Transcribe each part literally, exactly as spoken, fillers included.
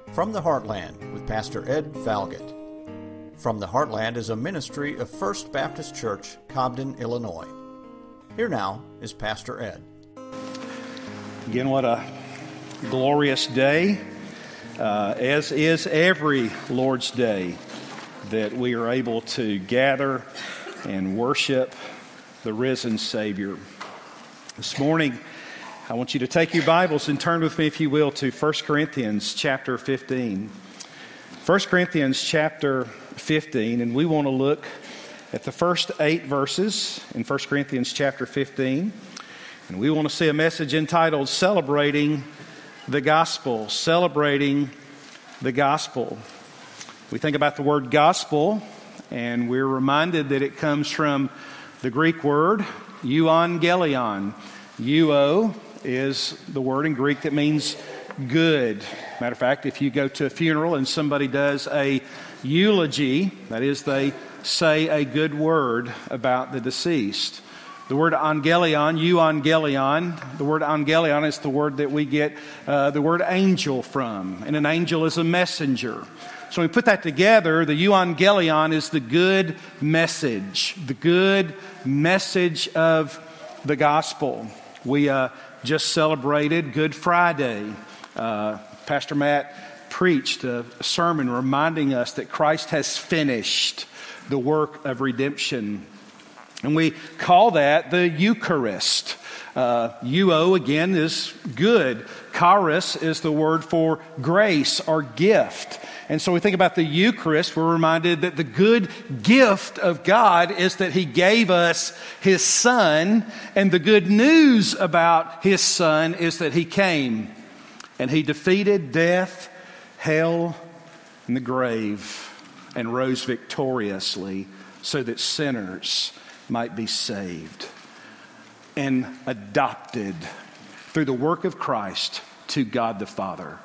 From the Heartland with Pastor Ed Falgett. From the Heartland is a ministry of First Baptist Church, Cobden, Illinois. Here now is Pastor Ed. Again, what a glorious day, uh, as is every Lord's Day, that we are able to gather and worship the risen Savior. This morning, I want you to take your Bibles and turn with me, if you will, to First Corinthians chapter fifteen. First Corinthians chapter fifteen, and we want to look at the first eight verses in First Corinthians chapter fifteen. And we want to see a message entitled Celebrating the Gospel. Celebrating the Gospel. We think about the word gospel, and we're reminded that it comes from the Greek word euangelion. Euo is the word in Greek that means good. Matter of fact, if you go to a funeral and somebody does a eulogy, that is, they say a good word about the deceased. The word angelion, euangelion, the word angelion is the word that we get uh, the word angel from. And an angel is a messenger. So when we put that together, the euangelion is the good message, the good message of the gospel. We uh, just celebrated Good Friday. Uh, Pastor Matt preached a sermon reminding us that Christ has finished the work of redemption. And we call that the Eucharist. Uh, Euo, again, is good. Charis is the word for grace or gift. And so we think about the Eucharist, we're reminded that the good gift of God is that He gave us His Son, and the good news about His Son is that He came and He defeated death, hell, and the grave, and rose victoriously so that sinners might be saved and adopted through the work of Christ to God the Father.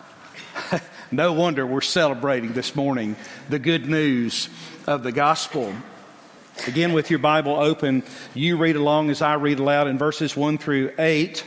No wonder we're celebrating this morning the good news of the gospel. Again, with your Bible open, you read along as I read aloud in verses one through eight.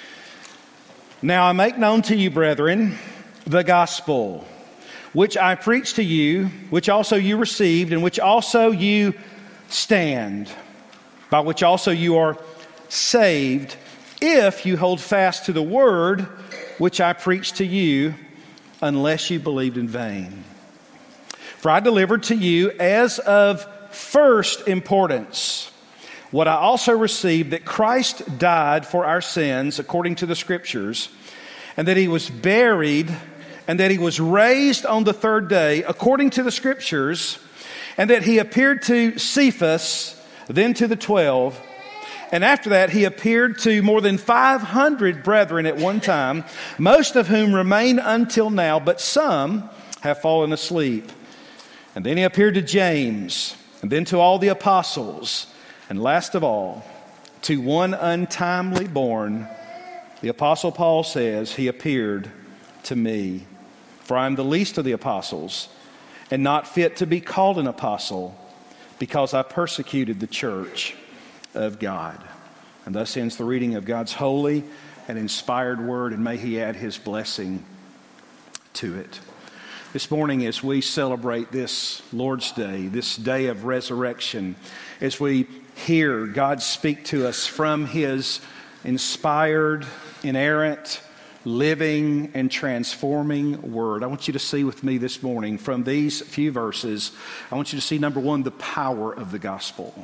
Now I make known to you, brethren, the gospel, which I preached to you, which also you received, and which also you stand, by which also you are saved, if you hold fast to the word which I preached to you, unless you believed in vain. For I delivered to you as of first importance what I also received, that Christ died for our sins according to the Scriptures, and that He was buried, and that He was raised on the third day according to the Scriptures, and that He appeared to Cephas, then to the twelve. And after that, He appeared to more than five hundred brethren at one time, most of whom remain until now, but some have fallen asleep. And then He appeared to James, and then to all the apostles, and last of all, to one untimely born. The Apostle Paul says, He appeared to me. For I am the least of the apostles, and not fit to be called an apostle, because I persecuted the church of God. And thus ends the reading of God's holy and inspired word, and may He add His blessing to it. This morning, as we celebrate this Lord's Day, this day of resurrection, as we hear God speak to us from His inspired, inerrant, living, and transforming word, I want you to see with me this morning from these few verses, I want you to see, number one, the power of the gospel.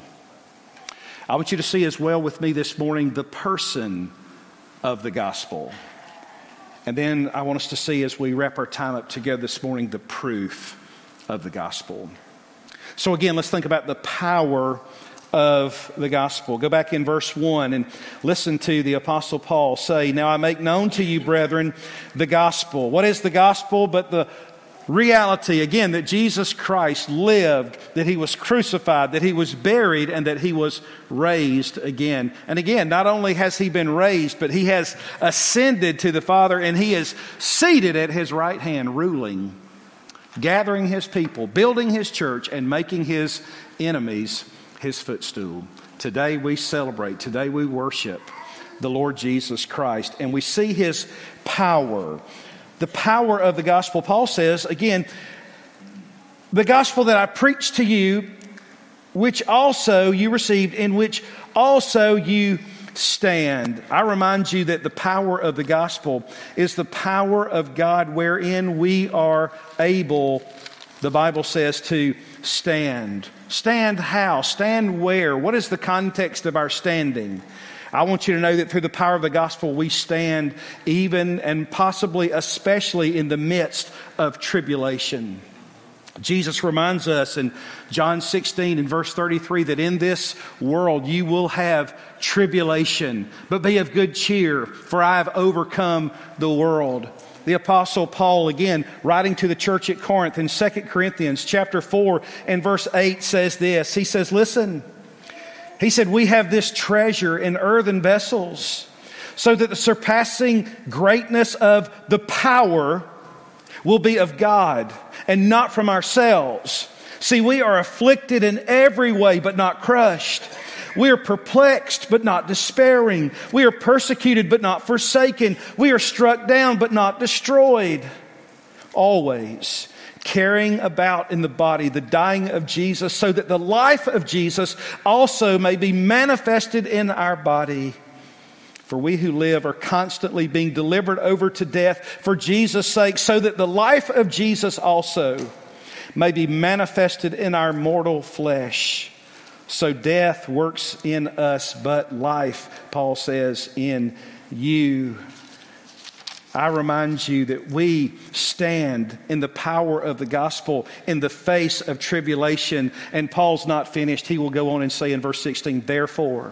I want you to see as well with me this morning the person of the gospel. And then I want us to see, as we wrap our time up together this morning, the proof of the gospel. So again, let's think about the power of the gospel. Go back in verse one and listen to the Apostle Paul say, Now I make known to you, brethren, the gospel. What is the gospel but the reality, again, that Jesus Christ lived, that He was crucified, that He was buried, and that He was raised again. And again, not only has He been raised, but He has ascended to the Father, and He is seated at His right hand, ruling, gathering His people, building His church, and making His enemies His footstool. Today we celebrate, today we worship the Lord Jesus Christ, and we see His power. The power of the gospel. Paul says, again, the gospel that I preached to you, which also you received, in which also you stand. I remind you that the power of the gospel is the power of God wherein we are able, the Bible says, to stand. Stand how? Stand where? What is the context of our standing? I want you to know that through the power of the gospel, we stand even and possibly especially in the midst of tribulation. Jesus reminds us in John sixteen and verse thirty-three that in this world you will have tribulation, but be of good cheer, for I have overcome the world. The Apostle Paul, again, writing to the church at Corinth in Second Corinthians chapter four and verse eight says this. He says, listen, he said, we have this treasure in earthen vessels, so that the surpassing greatness of the power will be of God and not from ourselves. See, we are afflicted in every way, but not crushed. We are perplexed, but not despairing. We are persecuted, but not forsaken. We are struck down, but not destroyed. Always carrying about in the body the dying of Jesus, so that the life of Jesus also may be manifested in our body. For we who live are constantly being delivered over to death for Jesus' sake, so that the life of Jesus also may be manifested in our mortal flesh. So death works in us, but life, Paul says, in you. I remind you that we stand in the power of the gospel in the face of tribulation. And Paul's not finished. He will go on and say in verse sixteen, therefore,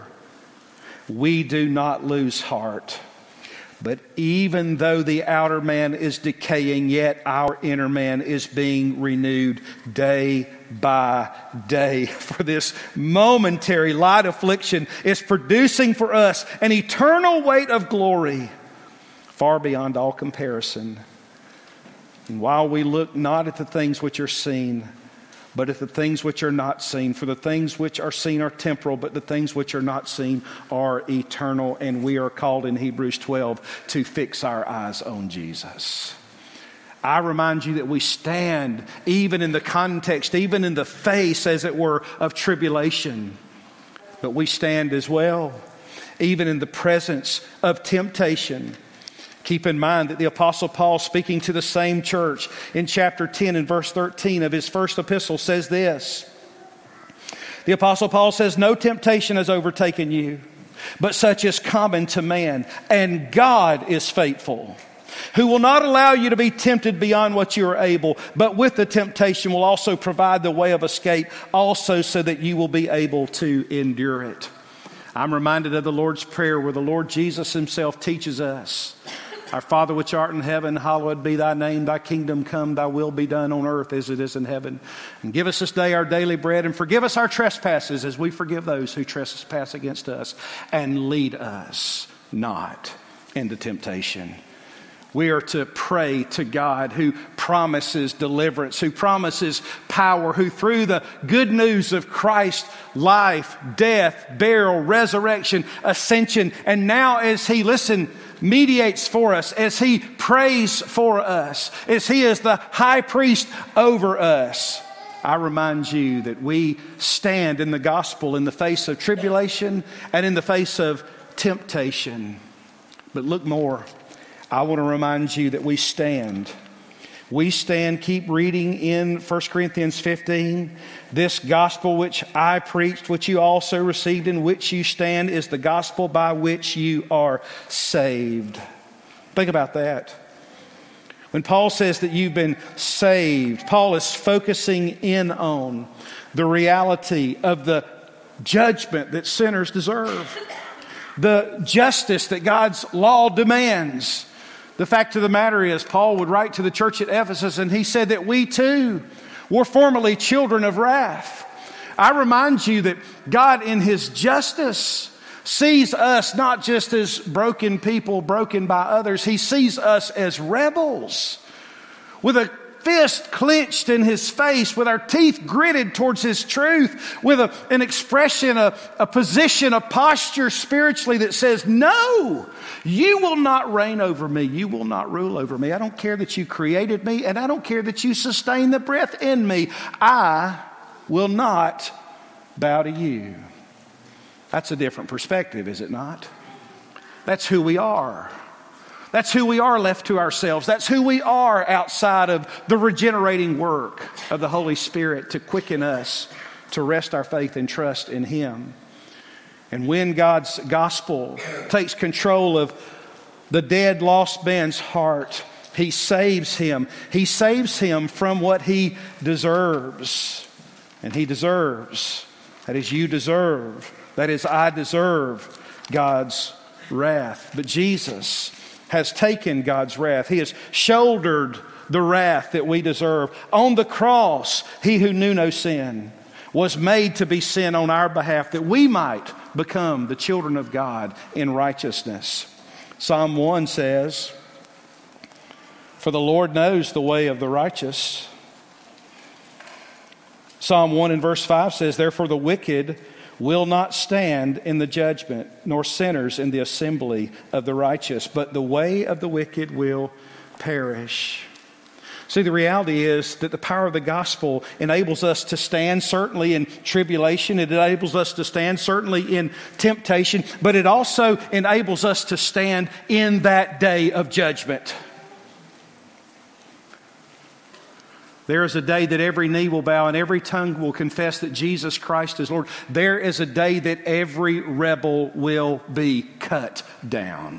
we do not lose heart. But even though the outer man is decaying, yet our inner man is being renewed day by day. For this momentary light affliction is producing for us an eternal weight of glory far beyond all comparison. And while we look not at the things which are seen, but at the things which are not seen. For the things which are seen are temporal, but the things which are not seen are eternal. And we are called in Hebrews twelve to fix our eyes on Jesus. I remind you that we stand even in the context, even in the face, as it were, of tribulation. But we stand as well, even in the presence of temptation. Keep in mind that the Apostle Paul, speaking to the same church in chapter ten and verse thirteen of his first epistle, says this. The Apostle Paul says, no temptation has overtaken you, but such is common to man. And God is faithful, who will not allow you to be tempted beyond what you are able, but with the temptation will also provide the way of escape, also so that you will be able to endure it. I'm reminded of the Lord's Prayer, where the Lord Jesus himself teaches us, our Father which art in heaven, hallowed be thy name. Thy kingdom come, thy will be done on earth as it is in heaven. And give us this day our daily bread, and forgive us our trespasses as we forgive those who trespass against us. And lead us not into temptation. We are to pray to God, who promises deliverance, who promises power, who through the good news of Christ's life, death, burial, resurrection, ascension, and now as he, listen, mediates for us, as he prays for us, as he is the high priest over us. I remind you that we stand in the gospel in the face of tribulation and in the face of temptation. But look more. I want to remind you that we stand. We stand, keep reading in First Corinthians fifteen. This gospel which I preached, which you also received, in which you stand, is the gospel by which you are saved. Think about that. When Paul says that you've been saved, Paul is focusing in on the reality of the judgment that sinners deserve, the justice that God's law demands. The fact of the matter is, Paul would write to the church at Ephesus, and he said that we too were formerly children of wrath. I remind you that God in his justice sees us not just as broken people, broken by others. He sees us as rebels with a fist clenched in his face, with our teeth gritted towards his truth, with a, an expression, a, a position, a posture spiritually that says, no, you will not reign over me. You will not rule over me. I don't care that you created me, and I don't care that you sustain the breath in me. I will not bow to you. That's a different perspective, is it not? That's who we are. That's who we are left to ourselves. That's who we are outside of the regenerating work of the Holy Spirit to quicken us, to rest our faith and trust in Him. And when God's gospel takes control of the dead, lost man's heart, He saves him. He saves him from what he deserves. And he deserves, that is, you deserve, that is, I deserve God's wrath. But Jesus has taken God's wrath. He has shouldered the wrath that we deserve. On the cross, He who knew no sin was made to be sin on our behalf, that we might become the children of God in righteousness. Psalm one says, "For the Lord knows the way of the righteous." Psalm one and verse five says, "Therefore the wicked will not stand in the judgment, nor sinners in the assembly of the righteous, but the way of the wicked will perish." See, the reality is that the power of the gospel enables us to stand certainly in tribulation. It enables us to stand certainly in temptation, but it also enables us to stand in that day of judgment. There is a day that every knee will bow and every tongue will confess that Jesus Christ is Lord. There is a day that every rebel will be cut down.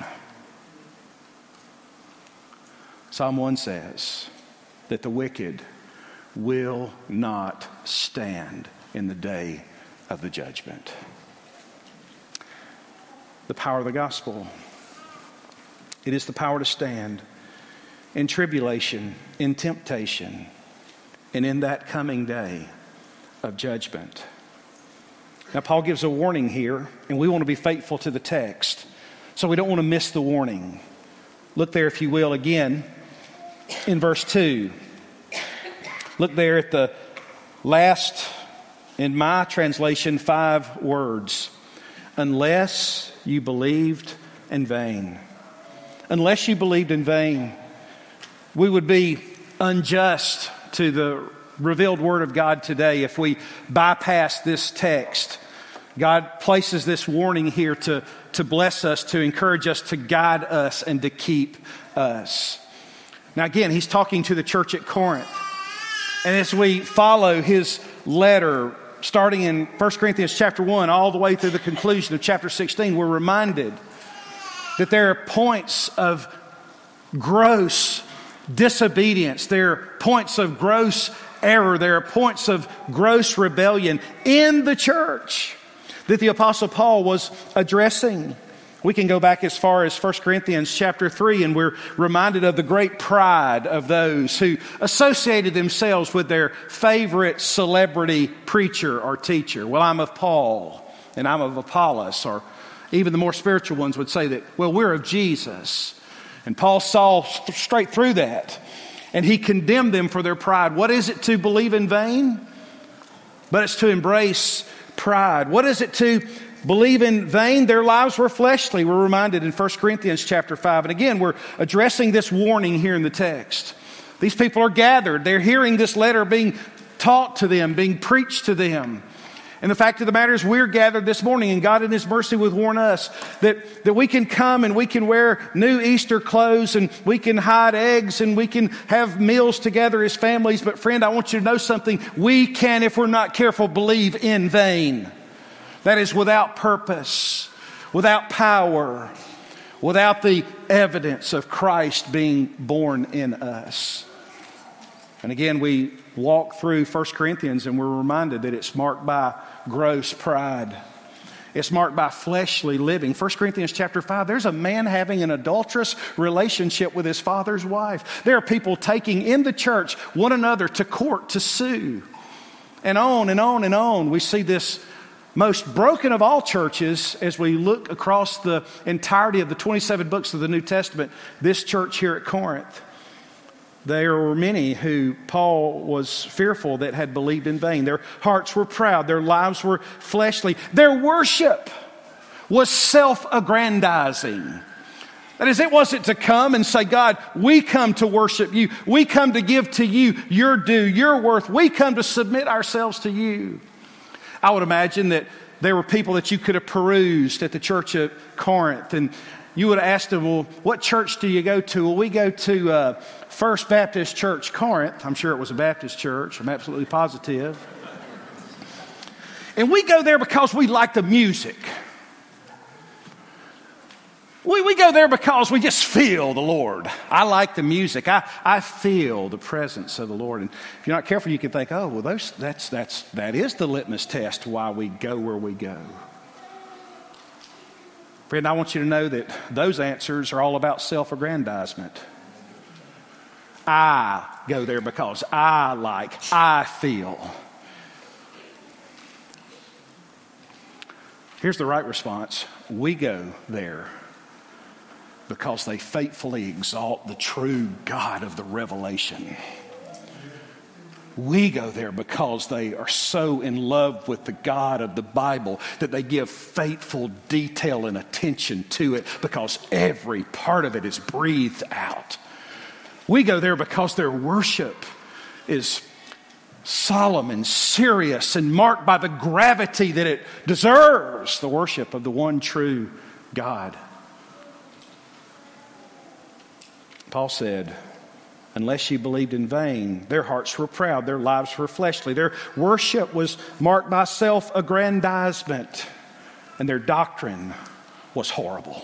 Psalm one says that the wicked will not stand in the day of the judgment. The power of the gospel. It is the power to stand in tribulation, in temptation, and in that coming day of judgment. Now, Paul gives a warning here, and we want to be faithful to the text, so we don't want to miss the warning. Look there, if you will, again in verse two. Look there at the last, in my translation, five words. Unless you believed in vain. Unless you believed in vain. We would be unjust to the revealed Word of God today if we bypass this text. God places this warning here to, to bless us, to encourage us, to guide us, and to keep us. Now again, he's talking to the church at Corinth. And as we follow his letter, starting in First Corinthians chapter one, all the way through the conclusion of chapter sixteen, we're reminded that there are points of gross disobedience. There are points of gross error. There are points of gross rebellion in the church that the Apostle Paul was addressing. We can go back as far as First Corinthians chapter three, and we're reminded of the great pride of those who associated themselves with their favorite celebrity preacher or teacher. Well, I'm of Paul, and I'm of Apollos, or even the more spiritual ones would say that, well, we're of Jesus. And Paul saw straight through that, and he condemned them for their pride. What is it to believe in vain? But it's to embrace pride. What is it to believe in vain? Their lives were fleshly. We're reminded in First Corinthians chapter five. And again, we're addressing this warning here in the text. These people are gathered. They're hearing this letter being taught to them, being preached to them. And the fact of the matter is we're gathered this morning, and God in His mercy would warn us that, that we can come and we can wear new Easter clothes, and we can hide eggs, and we can have meals together as families. But friend, I want you to know something. We can, if we're not careful, believe in vain. That is, without purpose, without power, without the evidence of Christ being born in us. And again, we walk through First Corinthians and we're reminded that it's marked by gross pride. It's marked by fleshly living. First Corinthians chapter five, there's a man having an adulterous relationship with his father's wife. There are people taking in the church one another to court to sue. And on and on and on. We see this most broken of all churches as we look across the entirety of the twenty-seven books of the New Testament, this church here at Corinth. There were many who Paul was fearful that had believed in vain. Their hearts were proud. Their lives were fleshly. Their worship was self-aggrandizing. That is, it wasn't to come and say, God, we come to worship you. We come to give to you your due, your worth. We come to submit ourselves to you. I would imagine that there were people that you could have perused at the church of Corinth, and you would have asked them, well, what church do you go to? Well, we go to uh, First Baptist Church, Corinth. I'm sure it was a Baptist church. I'm absolutely positive. And we go there because we like the music. We, we go there because we just feel the Lord. I like the music. I, I feel the presence of the Lord. And if you're not careful, you can think, oh, well, those, that's, that's, that is the litmus test why we go where we go. Friend, I want you to know that those answers are all about self-aggrandizement. I go there because I like, I feel. Here's the right response. We go there because they faithfully exalt the true God of the revelation. We go there because they are so in love with the God of the Bible that they give faithful detail and attention to it because every part of it is breathed out. We go there because their worship is solemn and serious and marked by the gravity that it deserves, the worship of the one true God. Paul said, unless you believed in vain, their hearts were proud, their lives were fleshly, their worship was marked by self-aggrandizement, and their doctrine was horrible.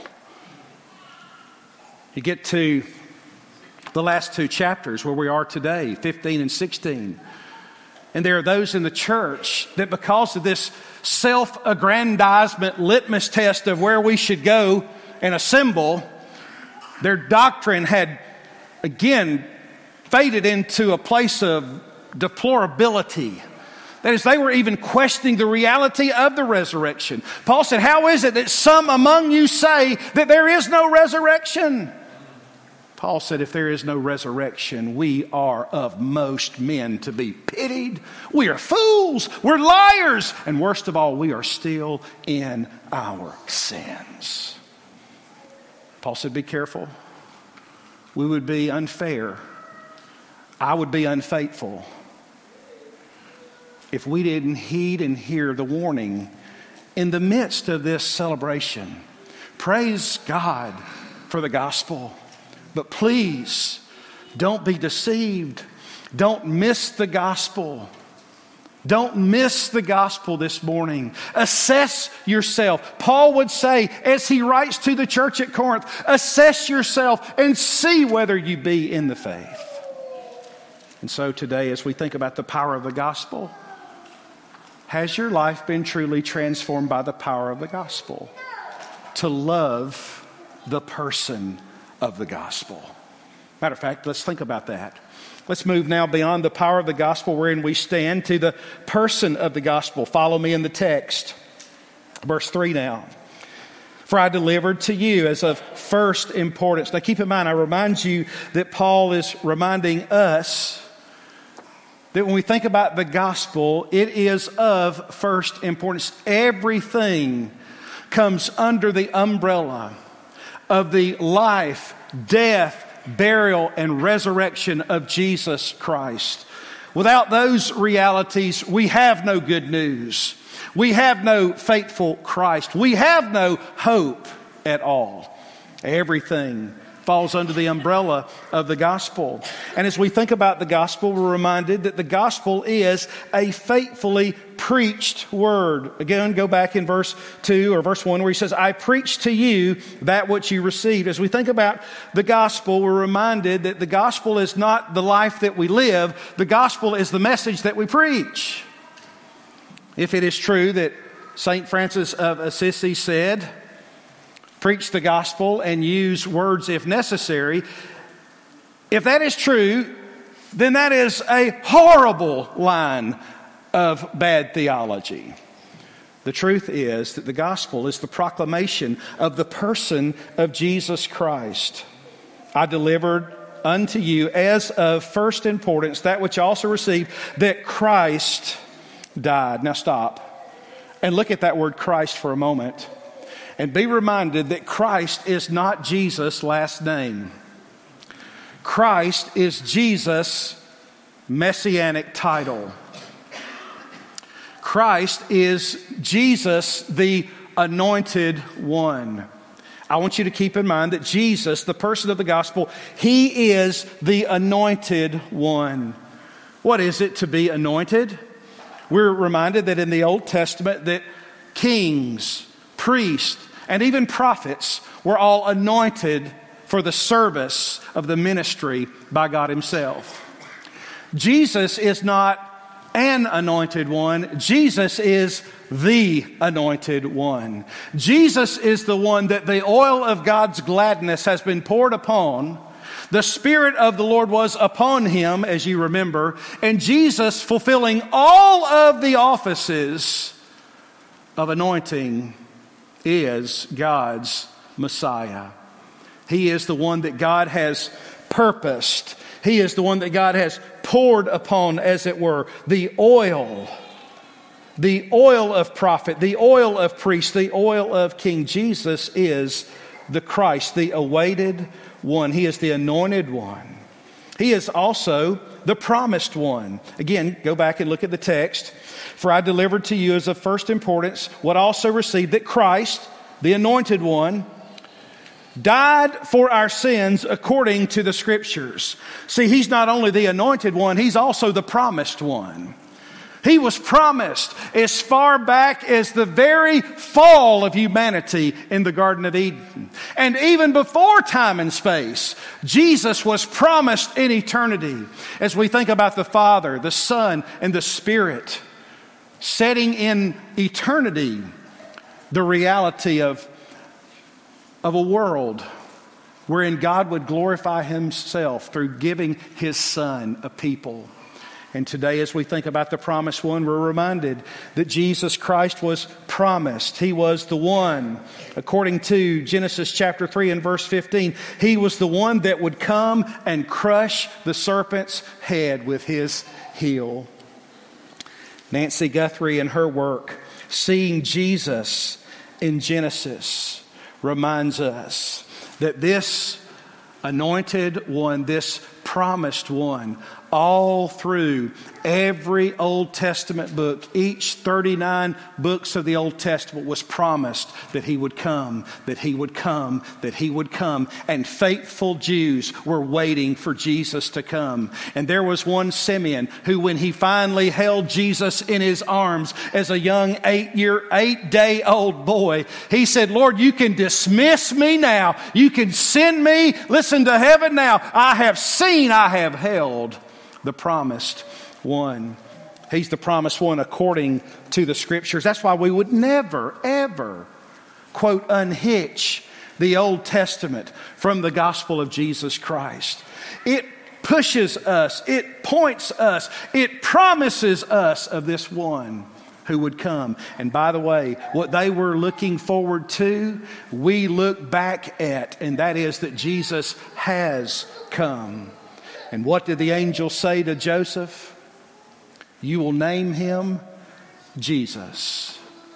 You get to the last two chapters where we are today, fifteen and sixteen, and there are those in the church that because of this self-aggrandizement litmus test of where we should go and assemble, their doctrine had, again, faded into a place of deplorability. That is, they were even questioning the reality of the resurrection. Paul said, how is it that some among you say that there is no resurrection? Paul said, if there is no resurrection, we are of most men to be pitied. We are fools. We're liars. And worst of all, we are still in our sins. Paul said, be careful. We would be unfair. I would be unfaithful if we didn't heed and hear the warning in the midst of this celebration. Praise God for the gospel. But please, don't be deceived. Don't miss the gospel. Don't miss the gospel this morning. Assess yourself. Paul would say, as he writes to the church at Corinth, assess yourself and see whether you be in the faith. And so today, as we think about the power of the gospel, has your life been truly transformed by the power of the gospel? To love the person of the gospel. Matter of fact, let's think about that. Let's move now beyond the power of the gospel wherein we stand to the person of the gospel. Follow me in the text. Verse three now. For I delivered to you as of first importance. Now keep in mind, I remind you that Paul is reminding us that when we think about the gospel, it is of first importance. Everything comes under the umbrella of the life, death, burial, and resurrection of Jesus Christ. Without those realities, we have no good news. We have no faithful Christ. We have no hope at all. Everything falls under the umbrella of the gospel. And as we think about the gospel, we're reminded that the gospel is a faithfully preached word. Again, go back in verse two or verse one where he says, I preach to you that which you received. As we think about the gospel, we're reminded that the gospel is not the life that we live. The gospel is the message that we preach. If it is true that Saint Francis of Assisi said, preach the gospel and use words if necessary. If that is true, then that is a horrible line of bad theology. The truth is that the gospel is the proclamation of the person of Jesus Christ. I delivered unto you as of first importance that which also received, that Christ died. Now stop and look at that word Christ for a moment and be reminded that Christ is not Jesus' last name. Christ is Jesus' messianic title. Christ is Jesus, the anointed one. I want you to keep in mind that Jesus, the person of the gospel, He is the anointed one. What is it to be anointed? We're reminded that in the Old Testament that kings, priests, and even prophets were all anointed for the service of the ministry by God Himself. Jesus is not an anointed one. Jesus is the anointed one. Jesus is the one that the oil of God's gladness has been poured upon. The Spirit of the Lord was upon Him, as you remember, and Jesus, fulfilling all of the offices of anointing, is God's Messiah. He is the one that God has purposed. He is the one that God has poured upon, as it were, the oil, the oil of prophet, the oil of priest, the oil of king. Jesus is the Christ, the awaited one. He is the anointed one. He is also the promised one. Again, go back and look at the text. For I delivered to you as of first importance what also received, that Christ, the anointed one, died for our sins according to the Scriptures. See, He's not only the anointed one, He's also the promised one. He was promised as far back as the very fall of humanity in the Garden of Eden. And even before time and space, Jesus was promised in eternity. As we think about the Father, the Son, and the Spirit, setting in eternity the reality of of a world wherein God would glorify Himself through giving His Son a people. And today, as we think about the promised one, we're reminded that Jesus Christ was promised. He was the one, according to Genesis chapter three and verse fifteen, He was the one that would come and crush the serpent's head with His heel. Nancy Guthrie, in her work, Seeing Jesus in Genesis, reminds us that this anointed one, this promised one, all through every Old Testament book, each thirty-nine books of the Old Testament was promised that He would come, that He would come, that He would come. And faithful Jews were waiting for Jesus to come. And there was one Simeon who, when he finally held Jesus in his arms as a young eight-year, eight-day-old boy, he said, Lord, you can dismiss me now. You can send me, listen, to heaven now. I have seen, I have held the promised one. He's the promised one according to the Scriptures. That's why we would never, ever, quote, unhitch the Old Testament from the gospel of Jesus Christ. It pushes us, it points us, it promises us of this one who would come. And by the way, what they were looking forward to, we look back at, and that is that Jesus has come. And what did the angel say to Joseph? You will name him Jesus.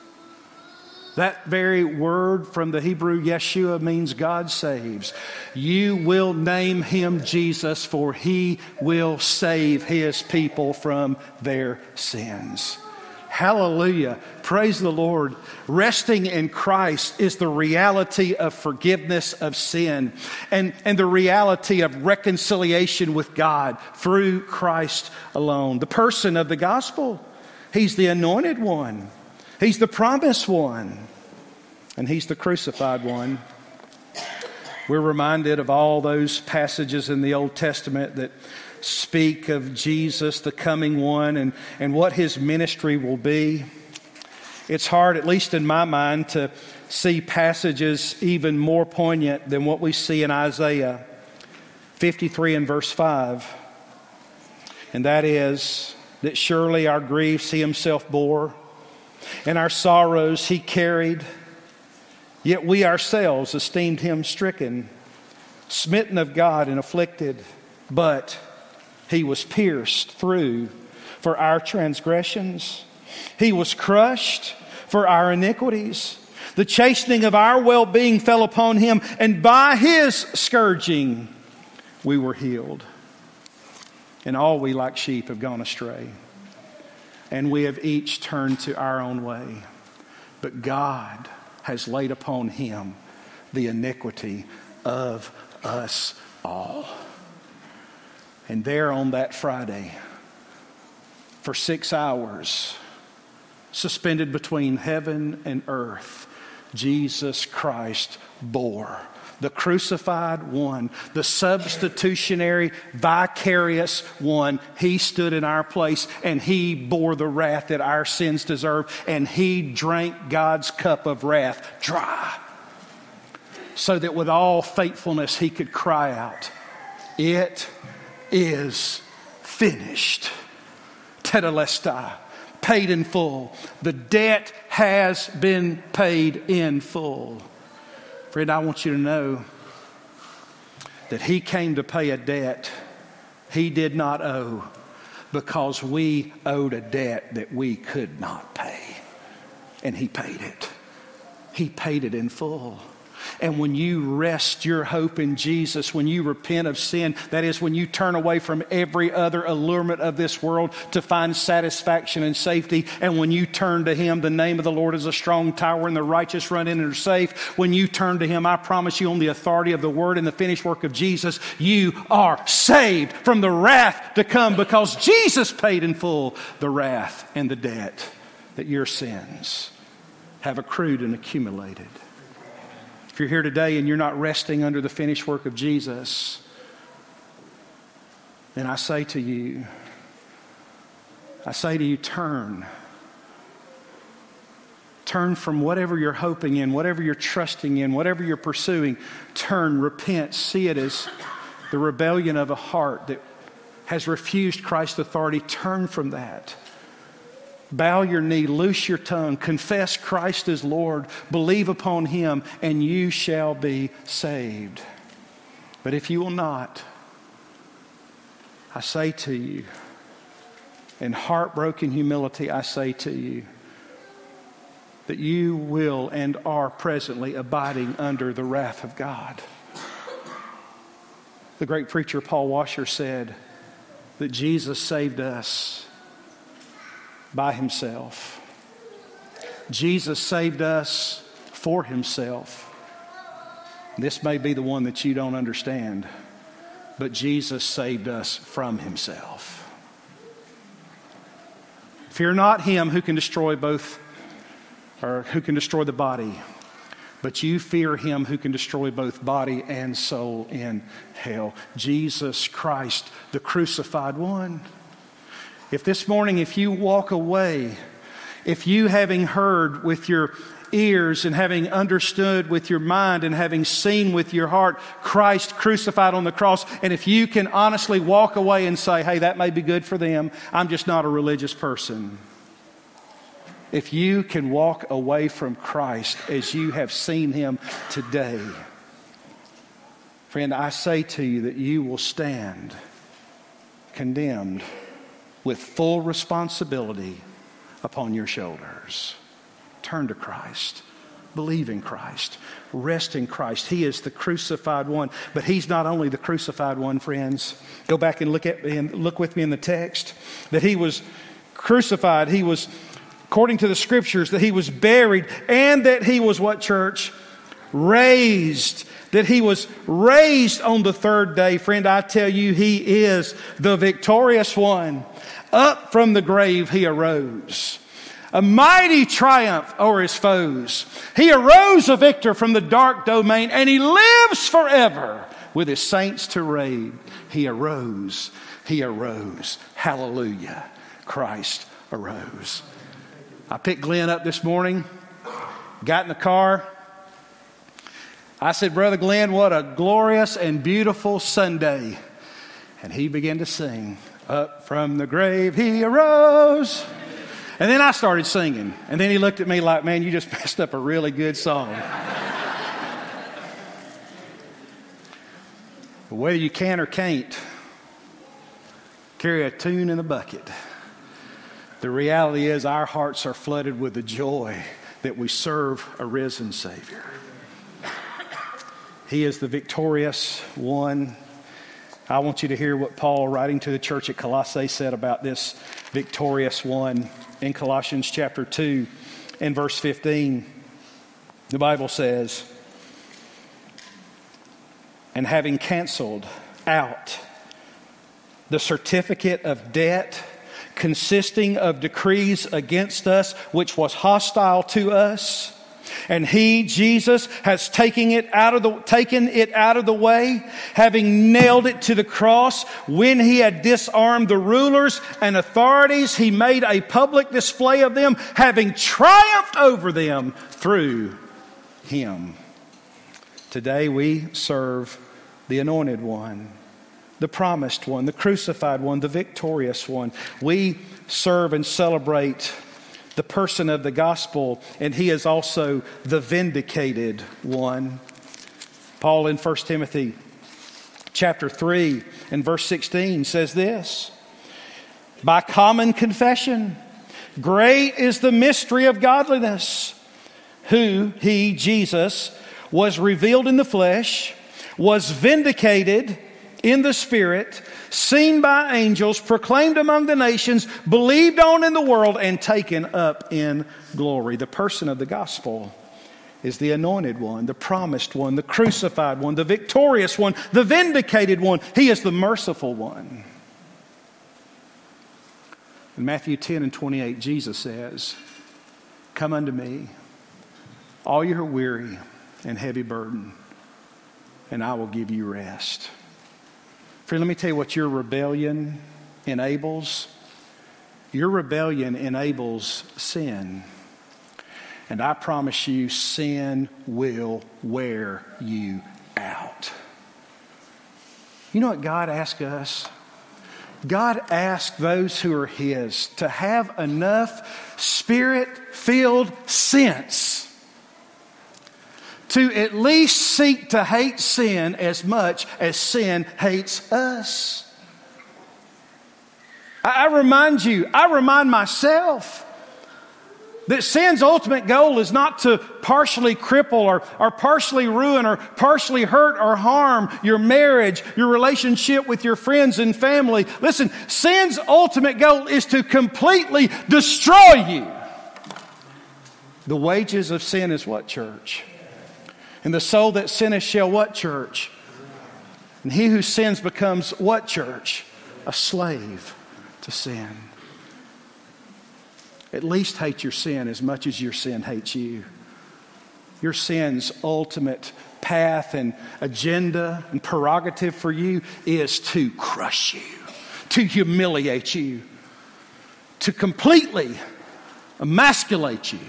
That very word from the Hebrew Yeshua means God saves. You will name him Jesus, for He will save His people from their sins. Hallelujah. Praise the Lord. Resting in Christ is the reality of forgiveness of sin and, and the reality of reconciliation with God through Christ alone. The person of the gospel, He's the anointed one. He's the promised one. And He's the crucified one. We're reminded of all those passages in the Old Testament that speak of Jesus, the coming one, and, and what His ministry will be. It's hard, at least in my mind, to see passages even more poignant than what we see in Isaiah fifty-three and verse five. And that is that surely our griefs He Himself bore, and our sorrows He carried, yet we ourselves esteemed Him stricken, smitten of God and afflicted, but he was pierced through for our transgressions. He was crushed for our iniquities. The chastening of our well-being fell upon him, and by his scourging we were healed. And all we like sheep have gone astray, and we have each turned to our own way. But God has laid upon him the iniquity of us all. And there on that Friday, for six hours, suspended between heaven and earth, Jesus Christ bore. The crucified one, the substitutionary, vicarious one. He stood in our place and he bore the wrath that our sins deserve. And he drank God's cup of wrath dry, so that with all faithfulness he could cry out, "It is finished." Tetelestai, paid in full. The debt has been paid in full. Friend, I want you to know that he came to pay a debt he did not owe, because we owed a debt that we could not pay. And he paid it. He paid it in full. And when you rest your hope in Jesus, when you repent of sin, that is, when you turn away from every other allurement of this world to find satisfaction and safety, and when you turn to him, the name of the Lord is a strong tower and the righteous run in and are safe. When you turn to him, I promise you, on the authority of the word and the finished work of Jesus, you are saved from the wrath to come, because Jesus paid in full the wrath and the debt that your sins have accrued and accumulated. If you're here today and you're not resting under the finished work of Jesus, then I say to you, I say to you, turn. Turn from whatever you're hoping in, whatever you're trusting in, whatever you're pursuing. Turn, repent, see it as the rebellion of a heart that has refused Christ's authority. Turn from that. Bow your knee, loose your tongue, confess Christ as Lord, believe upon him, and you shall be saved. But if you will not, I say to you, in heartbroken humility, I say to you, that you will and are presently abiding under the wrath of God. The great preacher Paul Washer said that Jesus saved us by himself. Jesus saved us for himself. This may be the one that you don't understand, but Jesus saved us from himself. Fear not him who can destroy both, or who can destroy the body, but you fear him who can destroy both body and soul in hell. Jesus Christ, the crucified one. If this morning, if you walk away, if you, having heard with your ears and having understood with your mind and having seen with your heart Christ crucified on the cross, and if you can honestly walk away and say, hey, that may be good for them, I'm just not a religious person. If you can walk away from Christ as you have seen him today, friend, I say to you that you will stand condemned with full responsibility upon your shoulders. Turn to Christ. Believe in Christ. Rest in Christ. He is the crucified one. But he's not only the crucified one, friends. Go back and look at and look with me in the text. That he was crucified. He was, according to the scriptures, that he was buried, and that he was what, church? Raised. That he was raised on the third day. Friend, I tell you, he is the victorious one. Up from the grave he arose. A mighty triumph over his foes. He arose a victor from the dark domain, and he lives forever with his saints to reign. He arose. He arose. Hallelujah. Christ arose. I picked Glenn up this morning, got in the car. I said, Brother Glenn, what a glorious and beautiful Sunday. And he began to sing, up from the grave he arose. And then I started singing. And then he looked at me like, man, you just messed up a really good song. Whether you can or can't carry a tune in a bucket, the reality is our hearts are flooded with the joy that we serve a risen Savior. He is the victorious one. I want you to hear what Paul, writing to the church at Colossae, said about this victorious one in Colossians chapter two and verse fifteen. The Bible says, "And having canceled out the certificate of debt consisting of decrees against us, which was hostile to us, and he, Jesus, has taken it out of the taken it out of the way, having nailed it to the cross. When he had disarmed the rulers and authorities, he made a public display of them, having triumphed over them through him." Today we serve the anointed one, the promised one, the crucified one, the victorious one. We serve and celebrate the person of the gospel, and he is also the vindicated one. Paul in First Timothy chapter three and verse sixteen says this, "By common confession, great is the mystery of godliness, who, he, Jesus, was revealed in the flesh, was vindicated in the Spirit, seen by angels, proclaimed among the nations, believed on in the world, and taken up in glory." The person of the gospel is the anointed one, the promised one, the crucified one, the victorious one, the vindicated one. He is the merciful one. In Matthew ten and twenty-eight, Jesus says, "Come unto me, all you who are weary and heavy burden, and I will give you rest." Friend, let me tell you what your rebellion enables. Your rebellion enables sin. And I promise you, sin will wear you out. You know what God asks us? God asks those who are His to have enough Spirit-filled sense to at least seek to hate sin as much as sin hates us. I, I remind you, I remind myself that sin's ultimate goal is not to partially cripple or, or partially ruin or partially hurt or harm your marriage, your relationship with your friends and family. Listen, sin's ultimate goal is to completely destroy you. The wages of sin is what, church? And the soul that sinneth shall what, church? And he who sins becomes what, church? A slave to sin. At least hate your sin as much as your sin hates you. Your sin's ultimate path and agenda and prerogative for you is to crush you, to humiliate you, to completely emasculate you.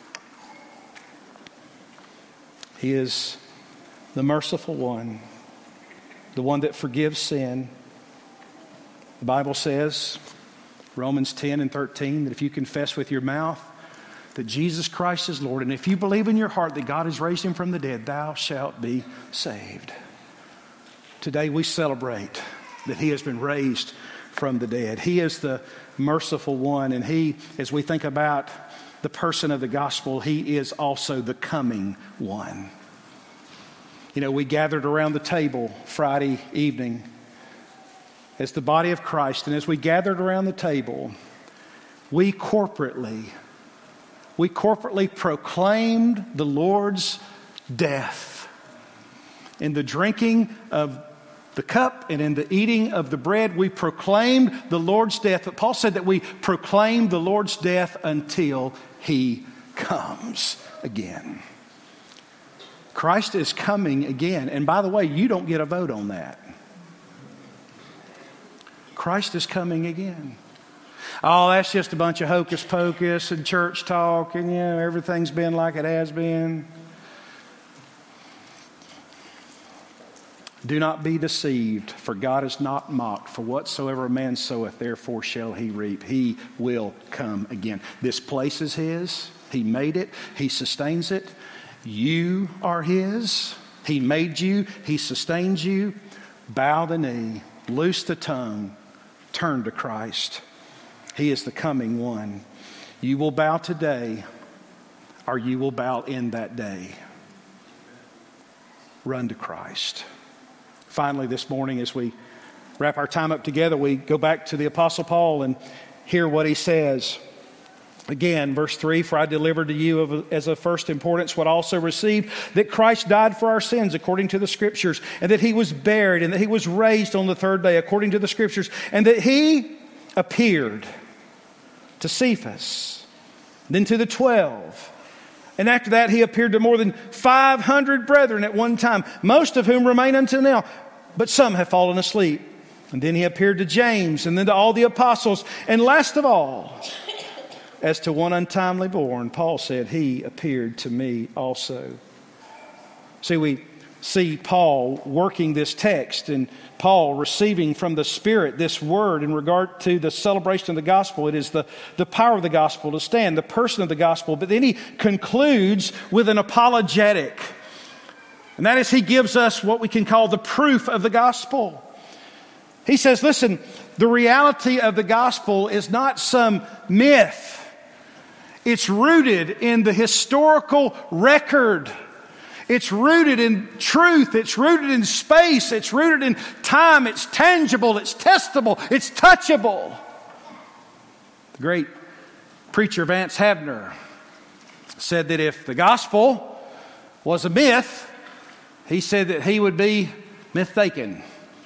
He is the merciful one, the one that forgives sin. The Bible says, Romans ten and thirteen, that if you confess with your mouth that Jesus Christ is Lord, and if you believe in your heart that God has raised Him from the dead, thou shalt be saved. Today we celebrate that He has been raised from the dead. He is the merciful one, and He, as we think about the person of the gospel, He is also the coming one. You know, we gathered around the table Friday evening as the body of Christ, and as we gathered around the table, we corporately, we corporately proclaimed the Lord's death. In the drinking of the cup and in the eating of the bread, we proclaimed the Lord's death. But Paul said that we proclaim the Lord's death until He comes again. Christ is coming again. And by the way, you don't get a vote on that. Christ is coming again. Oh, that's just a bunch of hocus pocus and church talk, and you know, everything's been like it has been. Do not be deceived, for God is not mocked. For whatsoever a man soweth, therefore shall he reap. He will come again. This place is His. He made it. He sustains it. You are His. He made you. He sustains you. bow the knee, loose the tongue, turn to Christ. He is the coming one. You will bow today, or you will bow in that day. Run to Christ. Finally, this morning, as we wrap our time up together, we go back to the Apostle Paul and hear what he says. Again, verse three, for I delivered to you of, as of first importance what I also received, that Christ died for our sins according to the Scriptures, and that he was buried, and that he was raised on the third day according to the Scriptures, and that he appeared to Cephas, then to the twelve. And after that, he appeared to more than five hundred brethren at one time, most of whom remain until now, but some have fallen asleep. And then he appeared to James, and then to all the apostles, and last of all, as to one untimely born, Paul said, he appeared to me also. See, we see Paul working this text and Paul receiving from the Spirit this word in regard to the celebration of the gospel. It is the, the power of the gospel to stand, the person of the gospel. But then he concludes with an apologetic. And that is, he gives us what we can call the proof of the gospel. He says, listen, the reality of the gospel is not some myth. It's rooted in the historical record. It's rooted in truth. It's rooted in space. It's rooted in time. It's tangible. It's testable. It's touchable. The great preacher Vance Havner said that if the gospel was a myth, he said that he would be mythaken.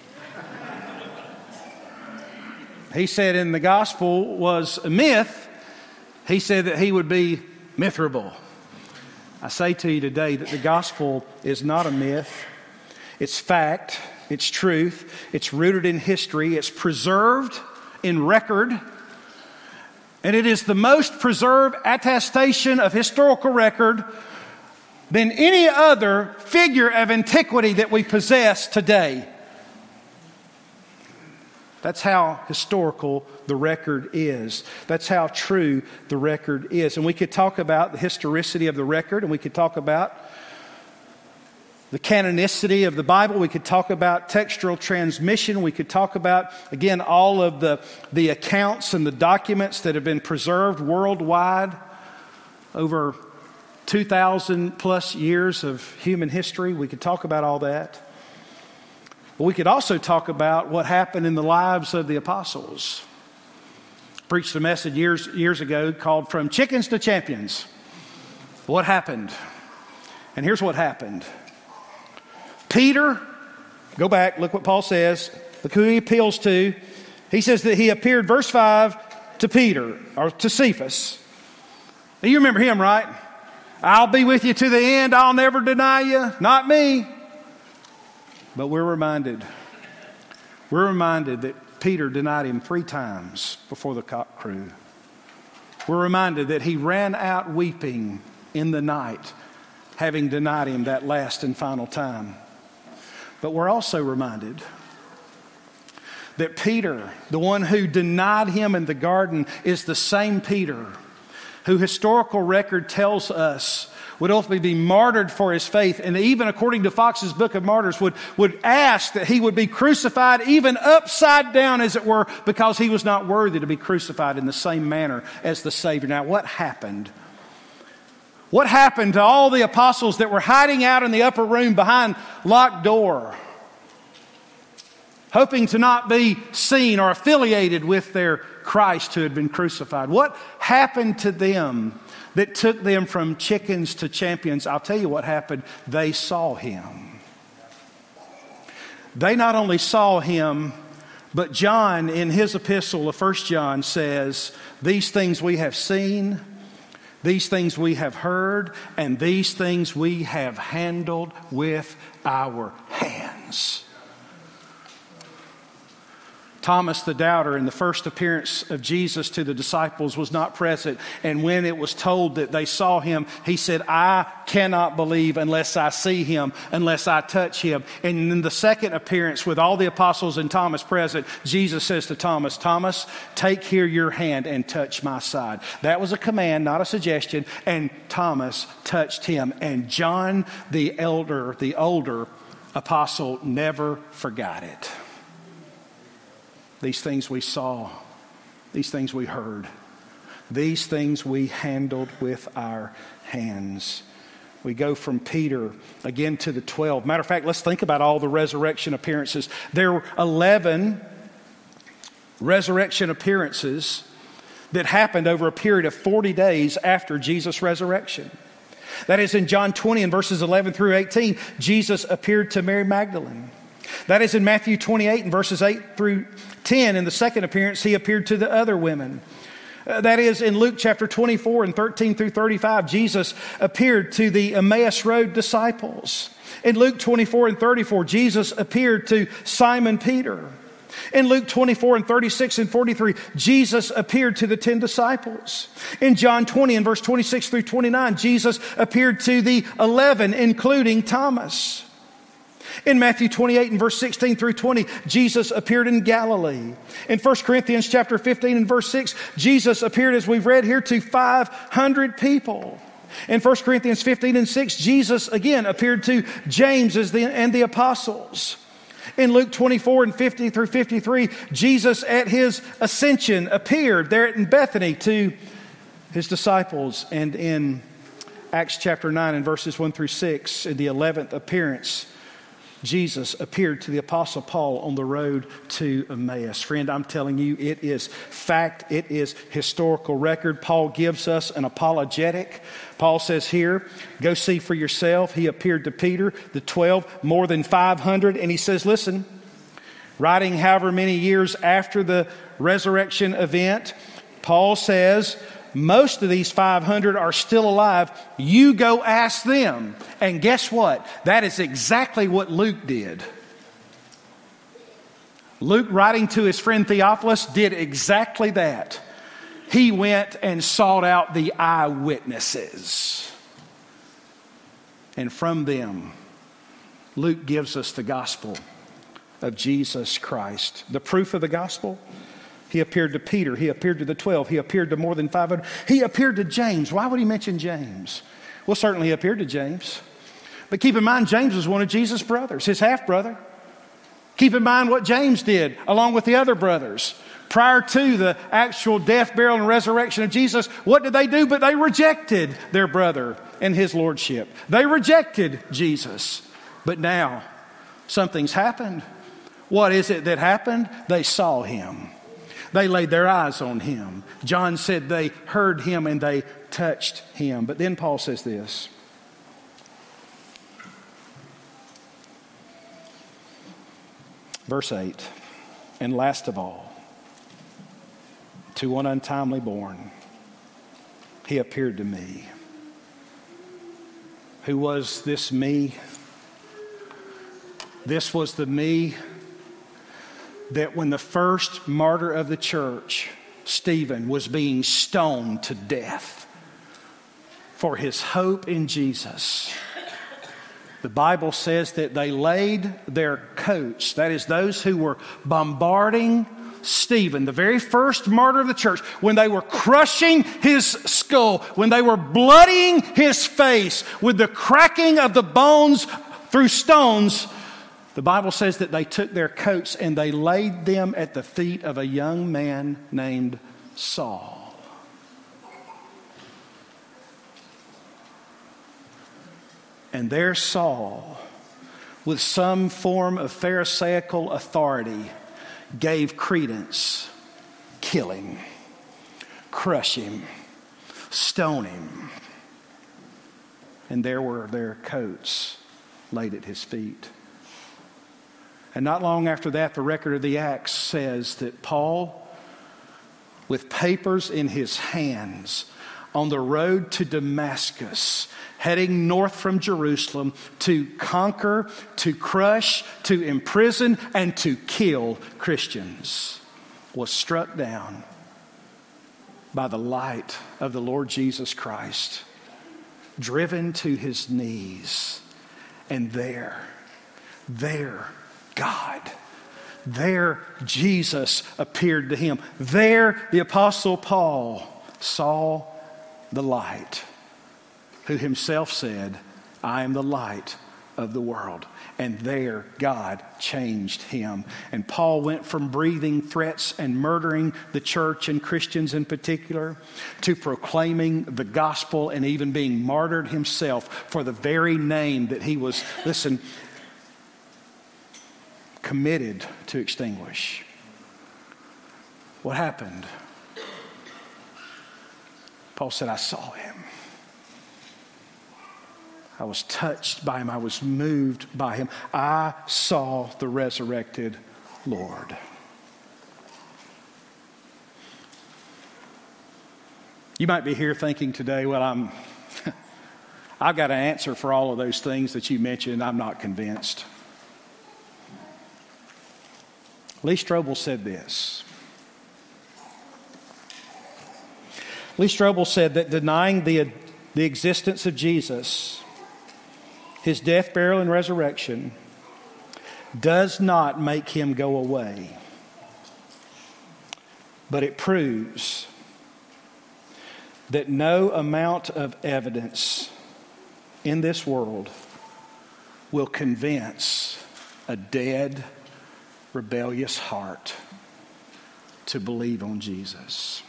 He said in the gospel was a myth, he said that he would be mithrable. I say to you today that the gospel is not a myth. It's fact. It's truth. It's rooted in history. It's preserved in record. And it is the most preserved attestation of historical record than any other figure of antiquity that we possess today. That's how historical the record is. That's how true the record is. And we could talk about the historicity of the record, and we could talk about the canonicity of the Bible. We could talk about textual transmission. We could talk about, again, all of the, the accounts and the documents that have been preserved worldwide over two thousand plus years of human history. We could talk about all that. But we could also talk about what happened in the lives of the apostles. I preached a message years, years ago called From Chickens to Champions. What happened? And here's what happened. Peter, go back, look what Paul says. Look who he appeals to. He says that he appeared, verse five, to Peter, or to Cephas. Now you remember him, right? I'll be with you to the end. I'll never deny you. Not me. But we're reminded, we're reminded that Peter denied him three times before the cock crew. We're reminded that he ran out weeping in the night, having denied him that last and final time. But we're also reminded that Peter, the one who denied him in the garden, is the same Peter who historical record tells us would ultimately be martyred for his faith, and even according to Fox's Book of Martyrs, would, would ask that he would be crucified even upside down, as it were, because he was not worthy to be crucified in the same manner as the Savior. Now, what happened? What happened to all the apostles that were hiding out in the upper room behind locked door, hoping to not be seen or affiliated with their Christ who had been crucified? What happened to them that took them from chickens to champions? I'll tell you what happened. They saw him. They not only saw him, but John in his epistle of First John says, these things we have seen, these things we have heard, and these things we have handled with our hands. Thomas the doubter in the first appearance of Jesus to the disciples was not present. And when it was told that they saw him, he said, I cannot believe unless I see him, unless I touch him. And in the second appearance with all the apostles and Thomas present, Jesus says to Thomas, Thomas, take here your hand and touch my side. That was a command, not a suggestion. And Thomas touched him. And John the elder, the older apostle never forgot it. These things we saw, these things we heard, these things we handled with our hands. We go from Peter again to the twelve. Matter of fact, let's think about all the resurrection appearances. There were eleven resurrection appearances that happened over a period of forty days after Jesus' resurrection. That is in John twenty and verses eleven through eighteen, Jesus appeared to Mary Magdalene. That is in Matthew twenty-eight and verses eight through ten. In the second appearance, he appeared to the other women. Uh, that is in Luke chapter twenty-four and thirteen through thirty-five, Jesus appeared to the Emmaus Road disciples. In Luke twenty-four and thirty-four, Jesus appeared to Simon Peter. In Luke twenty-four and thirty-six and forty-three, Jesus appeared to the ten disciples. In John twenty and verse twenty-six through twenty-nine, Jesus appeared to the eleven, including Thomas. In Matthew twenty-eight and verse sixteen through twenty, Jesus appeared in Galilee. In First Corinthians chapter fifteen and verse six, Jesus appeared, as we've read here, to five hundred people. In First Corinthians fifteen and six, Jesus again appeared to James as the, and the apostles. In Luke twenty-four and fifty through fifty-three, Jesus at his ascension appeared there in Bethany to his disciples. And in Acts chapter nine and verses one through six, in the eleventh appearance, Jesus appeared to the Apostle Paul on the road to Emmaus. Friend, I'm telling you, it is fact. It is historical record. Paul gives us an apologetic. Paul says here, go see for yourself. He appeared to Peter, the twelve, more than five hundred. And he says, listen, writing however many years after the resurrection event, Paul says, most of these five hundred are still alive. You go ask them. And guess what? That is exactly what Luke did. Luke, writing to his friend Theophilus, did exactly that. He went and sought out the eyewitnesses. And from them, Luke gives us the gospel of Jesus Christ. The proof of the gospel: he appeared to Peter. He appeared to the twelve. He appeared to more than five hundred. He appeared to James. Why would he mention James? Well, certainly he appeared to James. But keep in mind, James was one of Jesus' brothers, his half-brother. Keep in mind what James did along with the other brothers. Prior to the actual death, burial, and resurrection of Jesus, what did they do? But they rejected their brother and his lordship. They rejected Jesus. But now, something's happened. What is it that happened? They saw him. They laid their eyes on him. John said they heard him and they touched him. But then Paul says this. Verse eight. And last of all, to one untimely born, he appeared to me. Who was this me? This was the me that when the first martyr of the church, Stephen, was being stoned to death for his hope in Jesus, the Bible says that they laid their coats, that is, those who were bombarding Stephen, the very first martyr of the church, when they were crushing his skull, when they were bloodying his face with the cracking of the bones through stones, the Bible says that they took their coats and they laid them at the feet of a young man named Saul. And there Saul, with some form of Pharisaical authority, gave credence, kill him, crush him, stone him. And there were their coats laid at his feet. And not long after that, the record of the Acts says that Paul, with papers in his hands, on the road to Damascus, heading north from Jerusalem to conquer, to crush, to imprison, and to kill Christians, was struck down by the light of the Lord Jesus Christ, driven to his knees. And there, there, God, there Jesus appeared to him. There the Apostle Paul saw the light, who himself said, I am the light of the world. And there God changed him. And Paul went from breathing threats and murdering the church and Christians in particular to proclaiming the gospel and even being martyred himself for the very name that he was, listen, committed to extinguish. What happened? Paul said, I saw him. I was touched by him. I was moved by him. I saw the resurrected Lord. You might be here thinking today, well, I'm, I've got an answer for all of those things that you mentioned. I'm not convinced. Lee Strobel said this. Lee Strobel said that denying the, the existence of Jesus, his death, burial, and resurrection, does not make him go away. But it proves that no amount of evidence in this world will convince a dead, rebellious heart to believe on Jesus.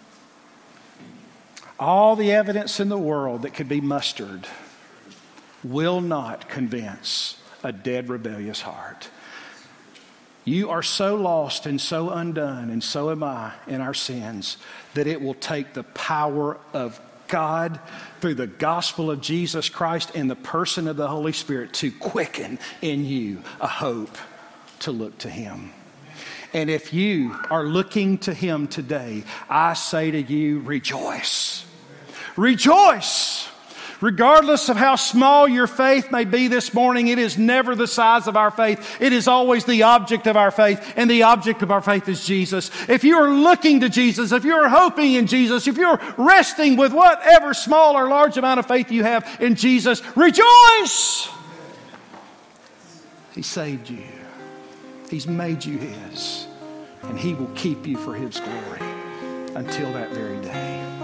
All the evidence in the world that could be mustered will not convince a dead, rebellious heart. You are so lost and so undone, and so am I in our sins, that it will take the power of God through the gospel of Jesus Christ and the person of the Holy Spirit to quicken in you a hope to look to Him. And if you are looking to Him today, I say to you, rejoice. Rejoice! Regardless of how small your faith may be this morning, it is never the size of our faith. It is always the object of our faith, and the object of our faith is Jesus. If you are looking to Jesus, if you are hoping in Jesus, if you're resting with whatever small or large amount of faith you have in Jesus, rejoice! He saved you. He's made you His, and He will keep you for His glory until that very day.